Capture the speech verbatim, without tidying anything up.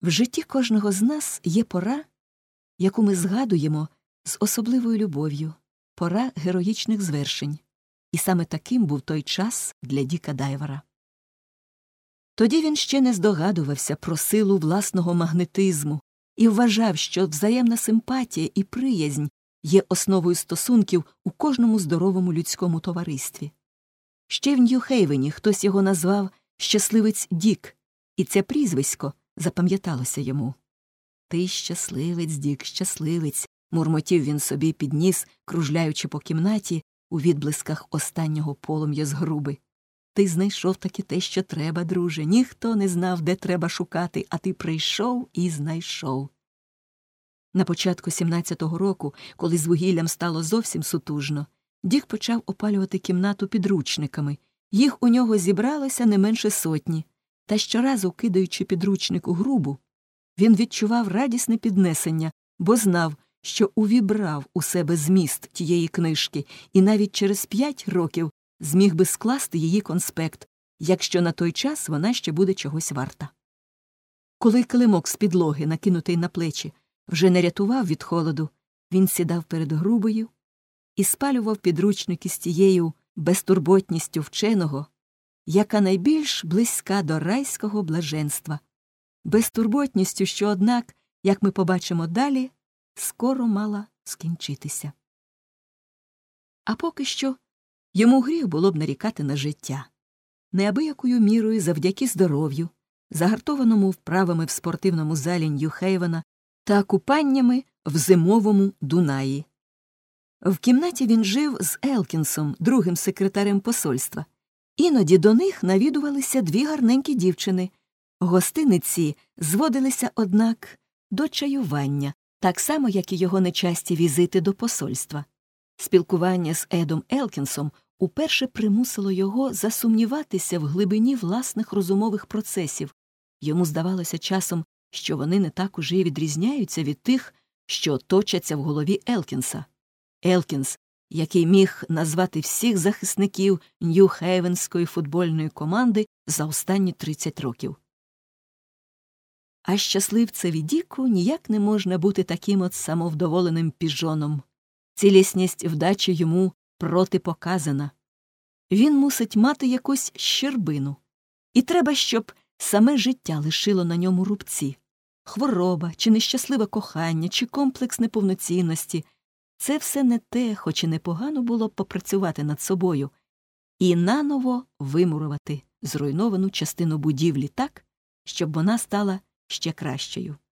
В житті кожного з нас є пора, яку ми згадуємо з особливою любов'ю, пора героїчних звершень. І саме таким був той час для Діка Дайвера. Тоді він ще не здогадувався про силу власного магнетизму і вважав, що взаємна симпатія і приязнь є основою стосунків у кожному здоровому людському товаристві. Ще в Нью-Хейвені хтось його назвав «щасливець Дік», і це прізвисько запам'яталося йому. «Ти щасливець, Дік, щасливець», – мурмотів він собі під ніс, кружляючи по кімнаті у відблисках останнього полум'я з груби. «Ти знайшов таки те, що треба, друже. Ніхто не знав, де треба шукати, а ти прийшов і знайшов». На початку сімнадцятого року, коли з вугіллям стало зовсім сутужно, Дік почав опалювати кімнату підручниками. Їх у нього зібралося не менше сотні. Та щоразу, кидаючи підручник у грубу, він відчував радісне піднесення, бо знав, що увібрав у себе зміст тієї книжки і навіть через п'ять років зміг би скласти її конспект, якщо на той час вона ще буде чогось варта. Коли килимок з підлоги, накинутий на плечі, вже не рятував від холоду, він сідав перед грубою і спалював підручники з тією безтурботністю вченого, яка найбільш близька до райського блаженства, безтурботністю, що, однак, як ми побачимо далі, скоро мала скінчитися. А поки що йому гріх було б нарікати на життя. Неабиякою мірою завдяки здоров'ю, загартованому вправами в спортивному залі Нью-Хейвена та купаннями в зимовому Дунаї. В кімнаті він жив з Елкінсом, другим секретарем посольства. Іноді до них навідувалися дві гарненькі дівчини. Гостиниці зводилися, однак, до чаювання, так само, як і його нечасті візити до посольства. Спілкування з Едом Елкінсом уперше примусило його засумніватися в глибині власних розумових процесів. Йому здавалося часом, що вони не так уже й відрізняються від тих, що точаться в голові Елкінса. Елкінс, який міг назвати всіх захисників Нью-Хейвенської футбольної команди за останні тридцять років. А щасливцеві Діку ніяк не можна бути таким от самовдоволеним піжоном. Цілісність вдачі йому протипоказана. Він мусить мати якусь щербину. І треба, щоб саме життя лишило на ньому рубці. Хвороба, чи нещасливе кохання, чи комплекс неповноцінності – це все не те, хоч і непогано було б попрацювати над собою і наново вимурувати зруйновану частину будівлі так, щоб вона стала ще кращою.